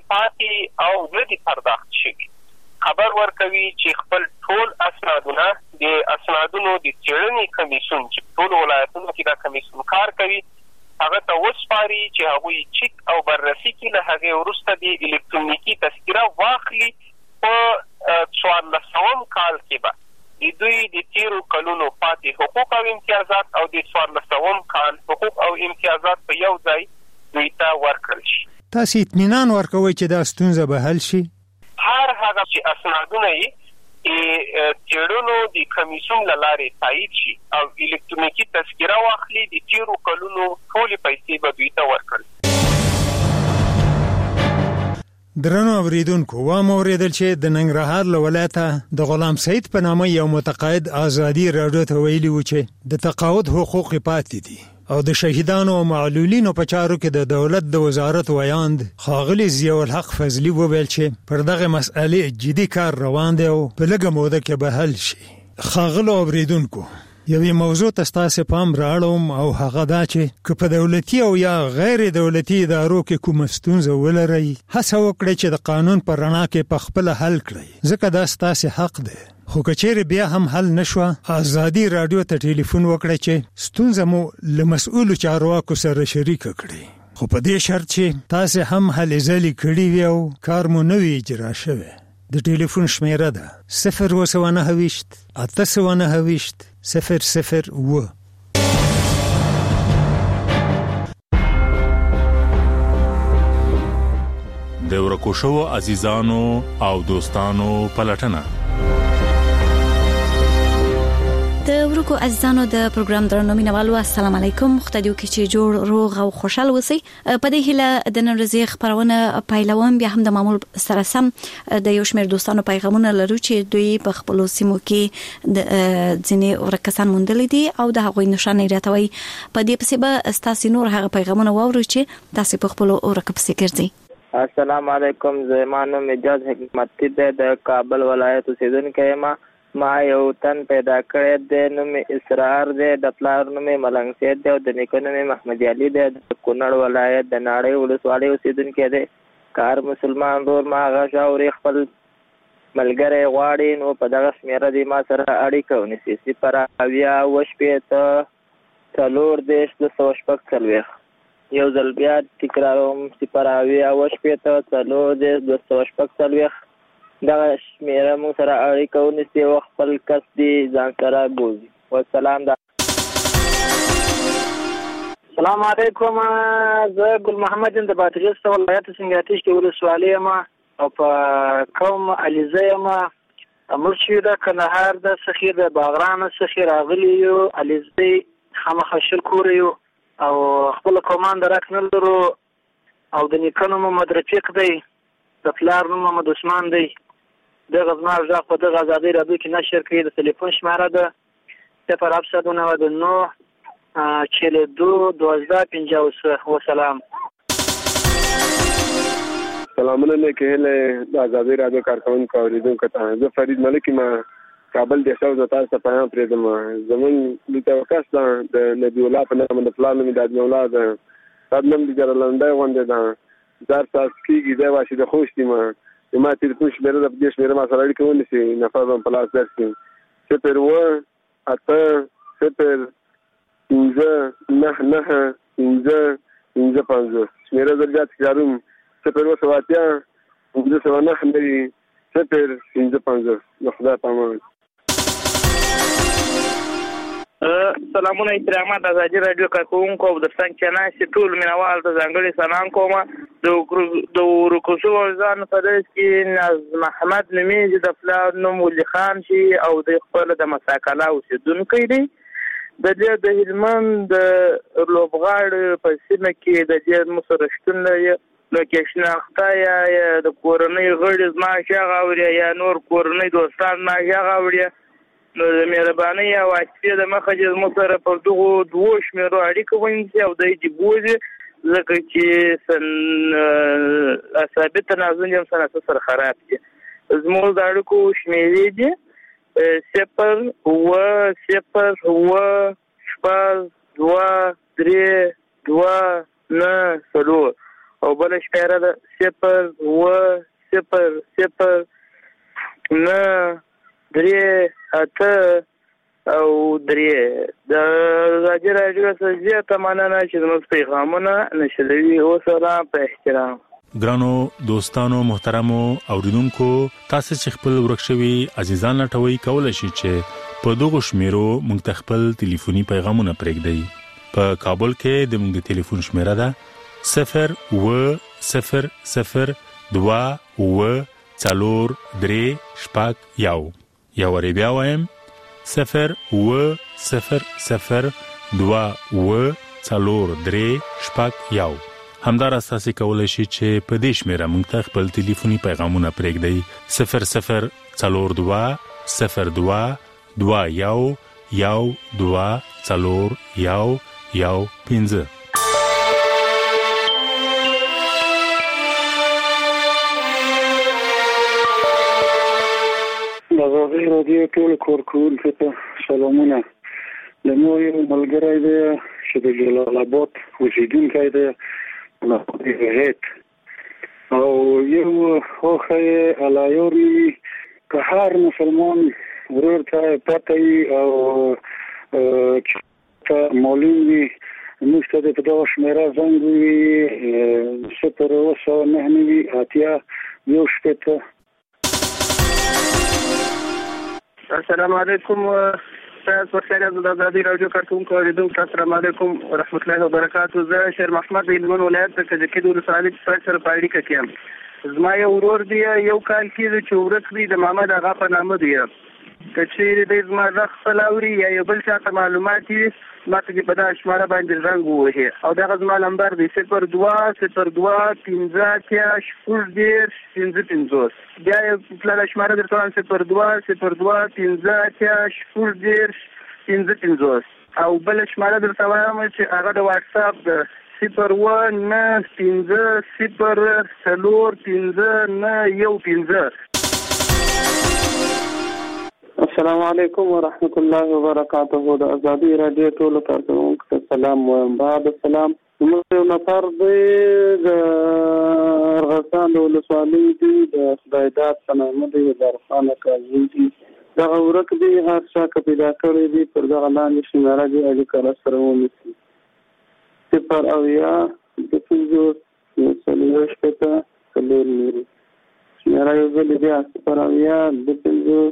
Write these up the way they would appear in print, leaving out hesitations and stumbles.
پاتې او نه دي پرداخت شوي. خبر ورکوي چې خپل ټول اسنادونه د اسنادونو د څېړنې کمیسیون چې ټولو ولایتونو کې دا کمیسیون کار کوي هغه ته وسپاري چې هغوی چیک او بررسي کړي. له هغې وروسته د الکترونیکي تذکره واخلي. په 1400 کال کې به د دوی د تیرو کلونو پاتې حقوق او امتیازات او د 1400 کال حقوق او امتیازات په یو ځای دوی ته ورکړل شي. تاسو اطمینان ورکوئ چې دا ستونزه به حل شي؟ هر هغه چې اسنادونه یې څېړنو د کمیسیون له لارې تایید شي او الکترونیکي تذکره واخلي د تیرو کلونو ټولې پیسې به دوی ته ورکړل. درنو اوریدونکو، واوریدل چې د ننګرهار له ولایته د غلام سید په نامه یو متقاعد ازادي راډیو ته ویلي و چې د تقاعد حقوق پاتې دي او د شهیدانو او معلولینو په چارو کې د دولت د وزارت ویاند ښاغلي ضیاء الحق فضلي وویل چې پر دغه مسئلې جدي کار روان دی او په لږه موده کې به حل شي. ښاغلو اوریدونکو، یوې موضوع ته ستاسو پام راړوم او هغه دا چې که په دولتي او یا غیر دولتي ادارو کې کومه ستونزه ولرئ، هڅه وکړئ چې د قانون په رڼا کې په خپله حل کړئ، ځکه دا ستاسو حق دی. خو که چیرې بیا هم حل نشوه، ازادي راډیو ته ټلیفون وکړئ چې ستونزه مو له مسؤلو چارواکو سره شریکه کړئ، خو په دې شرط چې تاسو هم هلې ځلې کړي وي او کار مو نه وي اجرا شوی. د ټلیفون شمیره ده 029 829 001. د ورکو شوو عزیزانو او دوستانو پلټنه. د ورکو عزیزانو د پروګرام درنو مینوالو، السلام علیکم. خدای دې وکړي چې جوړ روغ او خوشاله اوسئ. په دې هیله د نن ورځې خبرونه پیلوم. بیا هم د معمول سره سم د یو شمېر دوستانو پیغامونه لرو چې دوی په خپل سیمو کې د ځینې ورکسان موندلي دي او د هغوی نشانې راټوي. په دې پسې به ستاسو نور هغه پیغامونه واورو چې تاسو په خپل ورکه پسې ګرځئ. السلام علیکم. زمانو مجاز حکمت د کابل ولایت اوسیدونکی یم. ما یو تن پیدا کړی دی، نوم اسرار دی، د پلار نوم ملنګ سید دی او د نیکه نوم محمد علي دی. د کونړ ولایت د ناړۍ ولسوالۍ اوسیدونکی دی. کار مسلمان رور ما هغه شاورې خپل ملګری غواړي نو په دغه شمېره دی ما سره اړیکه ونیسي. 080 یو ځل بیا تکراروم 080 دغه شمیره مو سره اړیکه ونیسي او خپل کس دی ځان سره بوزي. والسلام. السلام علیکم. زه ګل محمد د بادغیس ولایت سنګاتیش کې ولسوالۍ یم او په قوم علیزه یم. مرشد د کندهار د سخیر د باغران سخیر راغلی یو علیزه خامخا شل کور یو او خپل کومان درک نه لرو او د نیکونو محمد رفیق دی، د پلار نوم محمد عثمان دی. دغه زما ځاق په دغه ازادي راډیو کې نشر کړي. د ټلیفون شماره ده 079 42 12 وسلام. سلامونه لیکه له ازادي راډیو کارکونکو اوریدونکو ته. زه فرید ملک ما کابل د شاو زتا ته پیغام پرېدم. زمون د توکاس د نبی الله په نامه د پلان می د مولا د تدنم د جرلندای وانده ده در تاسو کېږي د واشي د خوشتي ما تلیفون شمیره د دې شمیره ما سره اړیکه ونیسي. نفر په پلاس درسي 0 8 0 9 9 5 شمیره درجات کاروم 0 7 5 خدا پامان. سلامونه احترامات ازادي راډیو کارکونکو او د څنګه چناسي ټول مینوال ته ځانګړي سلام کوم. د ورکوشو ځان په دې کې ناز محمد نومي د پلار نوم ولي خان شي او د خپل د مساکلا اوسیدونکو دی. د دې د هلمند د لوبغاړ په سیمه کې د دې مسرشتون لوکیشن اخته یا د کورنۍ غړي زما شغه اوري یا نور کورنۍ دوستان ما شغه اوري. نو د مهرباني او عاطفه د مخه چې مو سره په دغه دوه شمیرو اړیکه ونیسي او د دې بوزي ځکه چې ثابت تنازل هم سره خراب دي. زموږ د اړیکو شمیرې دي 0 0 2 3 2 9 0 او بل شمیره ده 0-0-0-9-3-8 او 3. د ازادي راډیو څخه زیاته مننه چې زموږ پیغامونه نشروي. وسلام په احترام. ګرانو دوستانو محترمو اوریدونکو، تاسو چې خپل ورکشوي عزیزان لټوي کولای شئ چې په دغه شمیرو موږ خپل ټلیفوني پیغامونه پرېږدئ. په کابل کې د موږ ټلیفون شمیره ده 0-0-0-2-4-3-1. یا ور بیا وایم 0-0-0-2-4-3-1. همدار اساسي کولای شي چې په دې شمیره موږ ته خپل ټلیفوني پیغامونه پرېږدئ 0-0-4-2-1-2-4-1-1-5. د ازادي راډیو ټول کارکوونکو ته سلامونه. د مو یو ملګری دی چې د جلال آباد اوسیدونکی دی او یو خوخه علایوري که هر مسلمان ورور ته پته او معلوم وي موږ ته د دغه شمیره زنګ وي 0-9-9-8-1. السلام علیکم. تاسو ورسره د ازادي راډیو کارکونکو اوریدونکو السلام علیکم ورحمت الله وبرکاتو. زه شیر محمد د هلمند ولایت څخه د کډو ولسوالۍ سره په اړیکه کې یم. زما یو ورور دی یو کال کېږي چې ورک دی د محمد اغا په نامه دی. که چیرې د زما غږ خپل اوري یا یو بل چاته معلومات وي ماته دې په دغه شماره باندې زنګ ووهي او دغه زما نمبر دی 02-02-15-15. بیا یې پلان شماره درته وایم 02-02-15-15 او بل شماره درته وایم چې هغه د واتس اپ ده 0-1-5-0-4-5-9-1-5. السلام علیکم ورحمت الله وبرکاته. د ازادي راډیو ټول کارکونکو ته سلام وایم. بعد السلام. موږ یو نفر دی د ارغستان د ولسوالۍ دی د خدایداد سنامه دی د درخانه کاظم دی. دغه ورک دی هر چا که پیدا کړی دی پر دغه لاندې شمیره دی اړیکه راسره ونیسي 0-0-5-4 شمیره یو ځل بیا 0-0-5-4.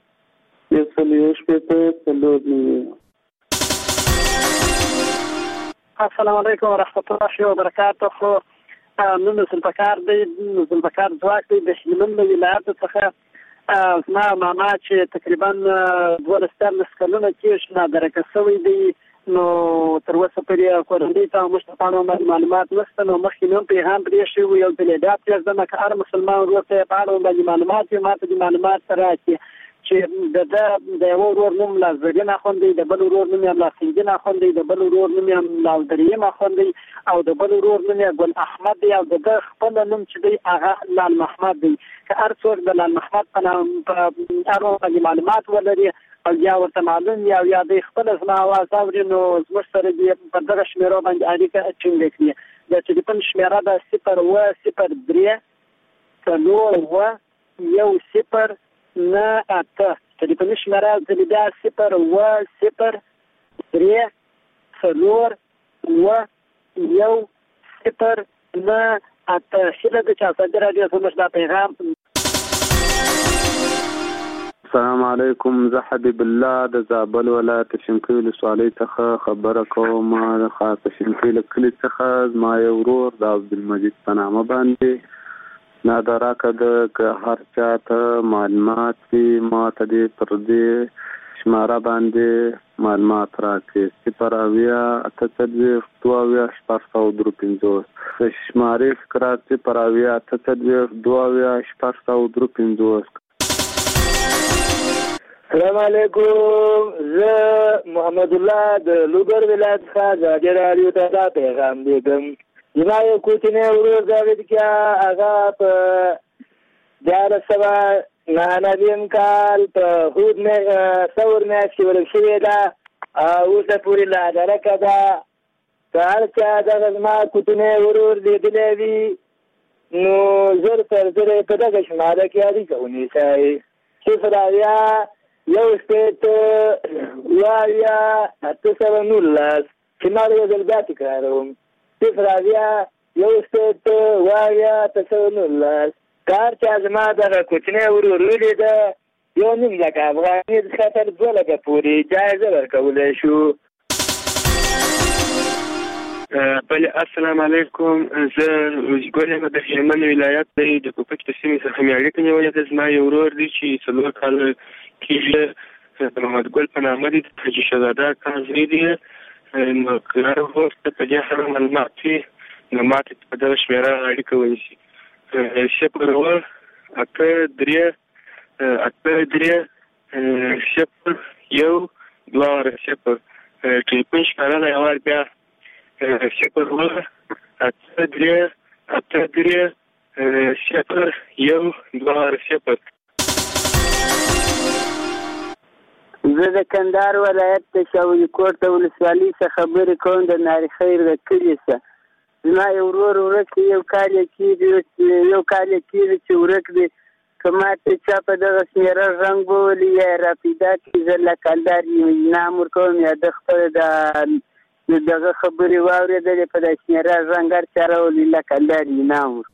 السلام علیکم ورحمت الله وبرکاته. نن زلبکار دی زلبکار ځواک دی د هلمند ولایت څخه. زما ماما چې تقریبا 12 کلونه کېږي نادرکه شوی دی نو تر اوسه پورې کورنۍ ته موږ ته معلومات نشته. نو مخکې هم پیغام پرې شوی یو بلېدا پرېږدم که هر مسلمان ورور ته په اړه باندې معلومات وي ماته د معلومات راکړي چې د یو ورور نوم لازرین اخوندي د بل ورور نوم یې لاسنجین اخوندي د بل ورور نوم یې لاودریم اخوندي او د بل ورور نوم یې ګل احمد دی او د خپل نوم چې دی هغه لال محمد دی. که هر څوک د لال محمد په نام باندې معلومات ولري او یا ورته معلوم یا د خپل زما اواز اوري نو زموږ سره دې په دغه شمیرو باندې اړیکه ټینګ کړي. د ټلیفون شمیره ده 0-0-0-1-0-8. ټلیفون شمیره زلیدا 0-0-3-1-1-0-8. شیله د چا ازادي راډیو زموږ دا پیغام. السلام علیکم. زه حبیب الله د زابل ولایت شینکۍ ولسوالۍ څخه خبره کوم. د خاص شینکۍ له کلي څخه زما یو ورور د عبدالمجید په نامه باندې نادراکه ده که هر چاته معلومات وي ماته دې پر دې شماره باندې معلومات راکړي 0-8-4-2-4-5 شمارې فکرات 0-8-4-2-4-5. السلام علیکم. زه محمد الله د لوګر ولایت څخه ازادي راډیو ته پیغام دیږم. زما یو کوچنی ورور جاوید کیا هغه په 1999 کال په هود ثور میاشت کې ورک شوی ده. اوسه پورې لا درکه ده که هر چا دغه زما کوچنی ورور لیدلی وي نو زر پر زر یې په دغه شماره کې اړیکه ونیسئ. 0 یو شپېته 819 چې ما یو ځل بیا تکراروم 0 یو شپېته 819 که هر چا زما دغه کوچنی ورور ولیده 1.5 لکه افغاني څخه تر 2 لکه پورې جایزه ورکولی شو. بله السلام علیکم. زه ګل یم د هلمند ولایت دی د کوپک د سیمې څخه مې اړیکه نیولې ده. زما یو ورور دی چې 4 کاله کېږي د محمد ګل په نامه دی د حاجي شهزاده کان زوی دی. نو که هر وخت په دې سره معلومات وي نو ما ته په دغه شمېره اړیکه ونیسي. 0 8 3 0 1 2 0 ټلیفون شمېره یو وار بیا 0 8 3 0 1 2 0. زه د کندهار ولایت د شاولي کوټ د ولسوالۍ څخه خبرې کوم د ناري خیر د کلي څخه. زما یو ورور ورک دی، یو کال یې کېږي چې ورک دی. که ما ته چا په دغه شمېره رنګ وولي یا یې راپیدا کړي زه له کلدار انعام ورکوم یا د خپله دغه خبرې واورېدلې په دغه شمېره رنګ هر چا راولي له کلدار انعام ورکوم.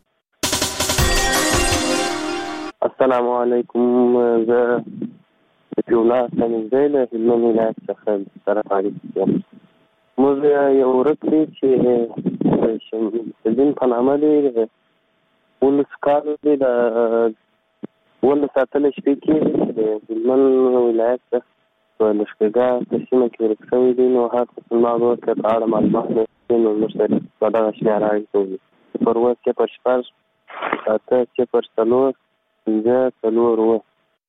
السلام علیکم. زه پیولا سنځی له هلمند ولایت څخه سره اړیکه یم. موږ یو ورک دی چې شمسالدین په نامه دی 19 کاله دی د 19 اتلس شپې کېږي چې د هلمند ولایت څخه په لښکرګاه په سیمه کې ورک شوی دی. نو هر مسلمان ورور که په اړه معلومات لري نو موږ سره په دغه شمېره اړیکه ونیسي 0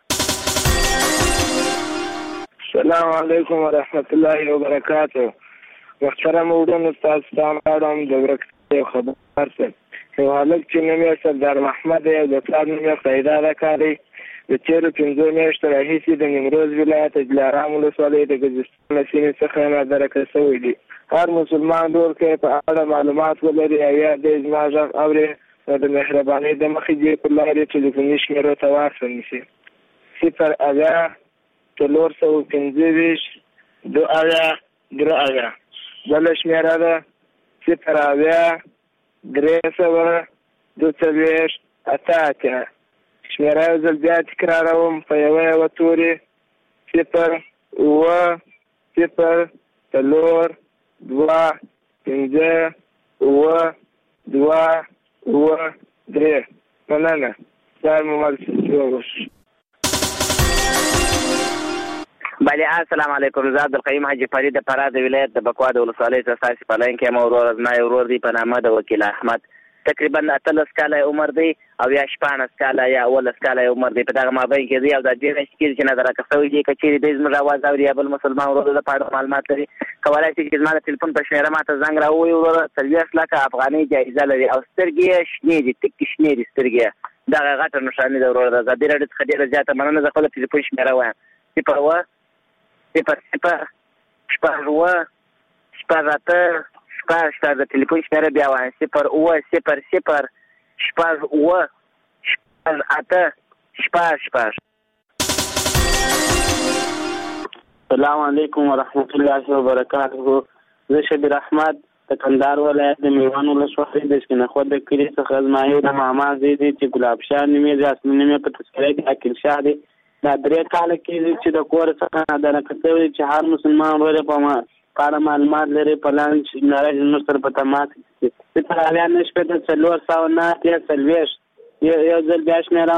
السلام علیکم ورحمت الله وبرکاته. محترم وروڼو تاسو ته غواړم د ورکتیا خبر ورکړم. یو هلک چې نوم یې سردار محمد دی او د پلار نوم یې خدایدا کاری د تېرو 5 میاشتو راهیسې د نیمروز ولایت دلارام ولسوالۍ د ګرجستان له سیمې څخه نادرکه شوی دی. هر مسلمان ورور که په اړه معلومات ولري او یا د زما غږ اوري نو د مهربانۍ د مخې دې په لارې ټلیفوني شمېرو ته واصل نیسي 0 425 2 بله شمېره ده 0 3 2 8 شمېره یو ځل بیا تکراروم په یوه تورې 0 0 4 2 5 2 3 مننه. سلام علیکم. بله السلام علیکم. زه عبدالقیوم حاجي فرید د فراه د ولایت د بکوا د ولسوالۍ څخه ستاسې په لاین کې یم. زما یو ورور دی په نامه د وکیل احمد تقریبا 18 کاله عمر دی او یا 14 کاله یا 18 کاله عمر دی. په دغه مابین کې دی او د دې نشي چې نه درکه شوی دی. که چیرې د زموږ اواز اوري یا بل مسلمان ورور د پاره معلومات لري کولای شي چې زما د ټلیفون په شمېره ماته زنګ راووي. ورور 30 لکه افغاني جایزه لري او سترګې شنې دي، تک شنې دي سترګې. دغه غټه نښانې د ورور د ازادي راډیو څخه ډېره زیاته مننه. زه خپل ټلیفون شمېره وایم 0 د ټلیفون شمېره بیا وایم 0 السلام علیکم ورحمت الله وبرکاته. زه شبیر احمد د کندهار ولایت د میوان ولسوالۍ د سکینخوا د کلي څخه زما یو د ماما زوی دی چې ګلاب شاه نومېږي. اصلي نوم یې په تذکره کې عاقل شاه دی. دا 3 کاله کېږي چې د کور څخه نادرکه شوی چې هر مسلمان ورور په اړه معلومات لري په لاندې شمېره زموږ سره په تماس کې 0 یو ځل بیا شمېره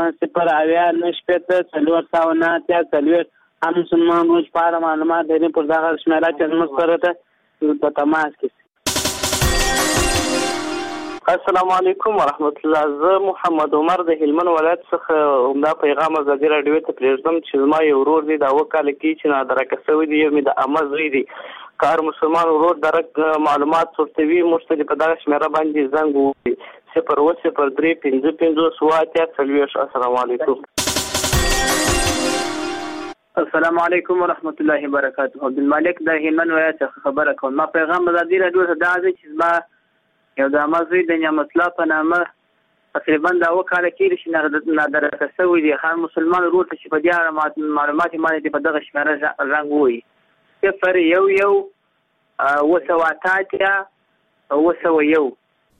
0 هر مسلمان ورور په اړه معلومات لري پر دغه شمېره چې زموږ سره په تماس کې. السلام علیکم ورحمت الله. زه محمد عمر د هلمند ولایت څخه همدا پیغام ازادي راډیو ته پرېږدم چې زما یو ورور دی د 2 کاله کې چې نادرکه شوی دی. یو مې د عمه زوی دی. که هر مسلمان ورور درک معلومات ورته وي موږ ته په دغه شمېره باندې زنګ ووهي 0 3 5 5 السلام علیکم. السلام علیکم ورحمت الله وبرکاته. عبدالمالک د هلمند ولایت څخه خبره کوم. ما پیغام ازادي راډیو ته دا دی چې ما یو د مزوی د نعمت الله په نامه تقریبا دا وکاله کېږي چې نادرکه شوی دی. هر مسلمان ورور ته چې په دې اړه معلومات باندې په دغه شمېره رنګ ووایي 011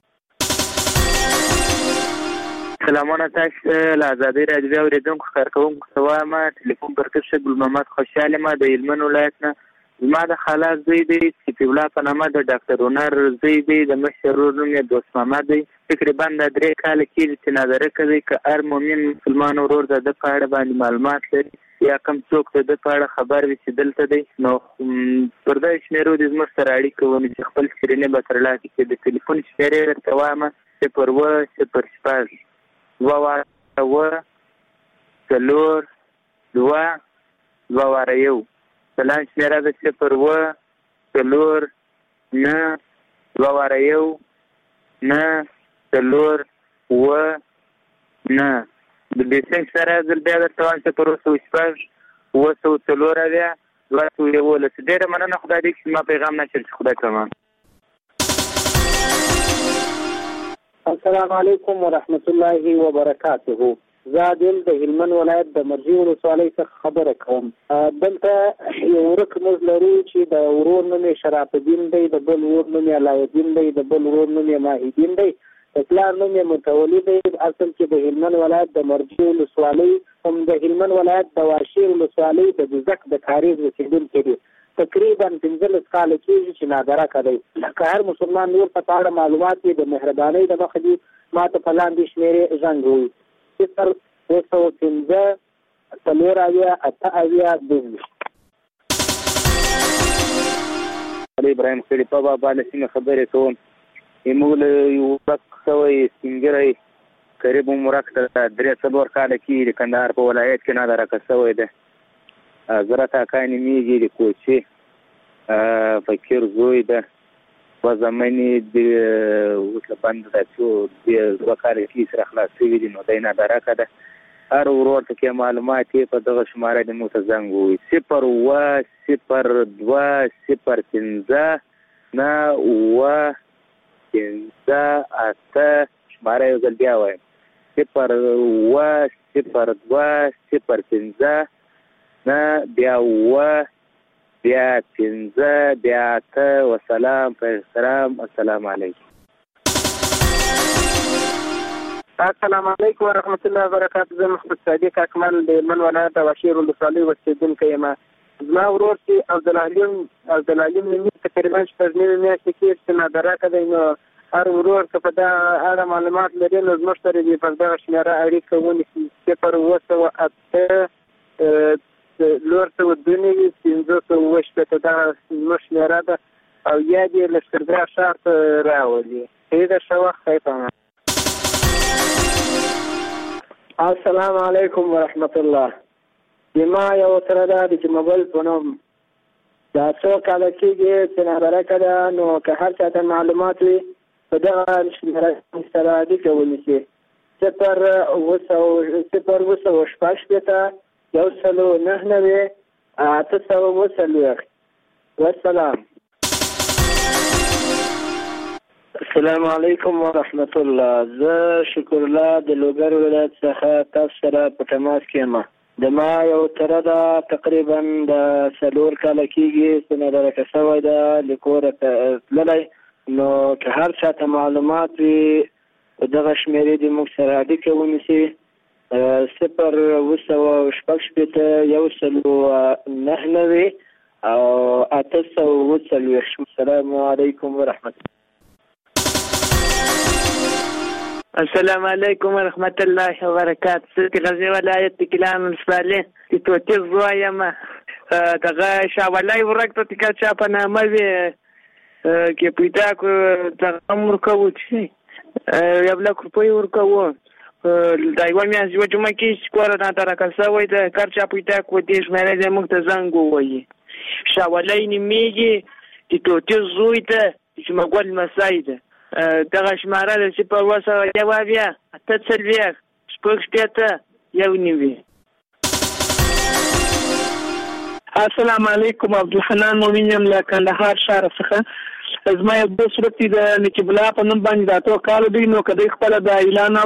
سلامونه تاسو له ازادي راډیو اوریدونکو کارکوونکو ته وایم. ټلیفون پر کښ ګل محمد خوشاله ما د هلمند ولایت نه. زما د خاله زوی دی صفي الله په نامه د ډاکټر هنر زوی دی. د مشر ورور نوم یې دوست محمد دی. تقریبا د 3 کاله کېږي چې نظره کوي که هر مؤمن مسلمان ورور د ده په اړه باندې معلومات لري یا کوم څوک د ده په اړه خبر وي چې دلته دی نو پر دغه شمېرو دې زموږ سره اړیکه ونیسي. خپل سکرینې به ترلاسه کړي. د ټلیفون شمېرې درته وایم 020 2 سلام شمیره ده 0 4 9 2 9 4 9 د بیسنګ سره ځل بیا درته وایم 0 4 ډېره مننه. خدای دې چې ما پیغام نشر چې خدای کړم. السلام علیکم ورحمت الله وبرکاته. زه د هلمند ولایت د مرجی ولسوالۍ څخه خبره کوم. دلته یو ورک موږ لرو چې د ورور نوم یې شرف الدین دی، د بل ورور نوم یې علاءالدین دی، د بل ورور نوم یې ماهیدین دی، د پلار نوم یې متولي دی. اصل کې د هلمند ولایت د مرجی ولسوالۍ هم د هلمند ولایت د واشیر ولسوالۍ د بزک د کاریز اوسېدونکی دی. تقریبا 15 کاله کېږي چې نادرکه دی. که هر مسلمان نور په اړه معلومات یې د مهربانۍ د مخه دي ما ته په لاندې شمېرې زنګ ووایي 015 علي ابراهیم خلیفه بابا له سیمې خبرې کوم. موږ له یو ورک شوی سپینګیری قریب عمرک ته 3-4 کاله کېږي د کندهار په ولایت کې نادرکه شوی دی. زراعت اکا نومیږي د کوچي فقیر زوی ده. په زمانې د اوس له بند ده چې 2 کاله کې سره خلاص شوي دي نو دی نادرکه ده. هر ورور ته کې معلومات یې په دغه شماره د موږ ته زنګ ووایي 020-9-15-8 شماره یو ځل بیا وایم 020-15 بیا 5 وسلام پیغام. السلام علیکم. السلام علیکم ورحمت الله وبرکاته. زه محمد صادق اکمل د هلمند ولایت د واشیر ولسوالۍ اوسېدونکی یم. زما ورور چې عبدالعلیم نومي تقریبا 6 میاشتې کېږي چې نادرکه دی. نو هر ورور که په دغه اړه معلومات لري نو زموږ سره دې په دغه شمېره اړیکه ونیسي 020 لور ته ودونی 500 دغه زموږ شمېره ده او یا دې لښکرګاه ښار ته راولي. ډېره ښه وخت خیفانه. السلام علیکم ورحمت الله. زما یو سره ده د موبایل په نوم دا 100 کاله کېږي چې نادرکه ده. نو که هر چا ته معلومات وي په دغه شمېره سره اړیکه ونیسي 020-9-840. والسلام. السلام علیکم ورحمت الله. زه شکر الله د لوګر ولایت څخه تاسو سره په تماس کې یم. د ما یو تره ده تقریبا د 4 کاله کېږي چې نادرکه شوی ده له کوره تللی. نو که هر چا ته معلومات وي په دغه شمېرې دې موږ سره اړیکه ونیسي 020-199 او 840. السلام علیکم ورحمت الله. السلام علیکم ورحمت الله وبرکاته. زه د غزني ولایت د کلان ولسوالۍ د توتي زوی یم. دغه شاولی ورک ته که چا په نامه وي کې پیدا کړو دغه هم ورکوو چې 1 لک روپۍ ورکوو. دا یوه میاشت یوه جمعه کې چې کوره نادرکه شوی ده که هر چا پیدا کړو دې شمېرې دې موږ ته زنګ ووایي. شاولی نومېږي د توتي زوی ده د جمعګل لمسی ده. دغه شماره ده 020-840-190. السلام علیکم عبدالحنان مومن یم له کندهار ښار څخه. زما یو دوست صورت د نقیب الله په نوم باندې دا 2 کال دی، نو کدی خپل د اعلان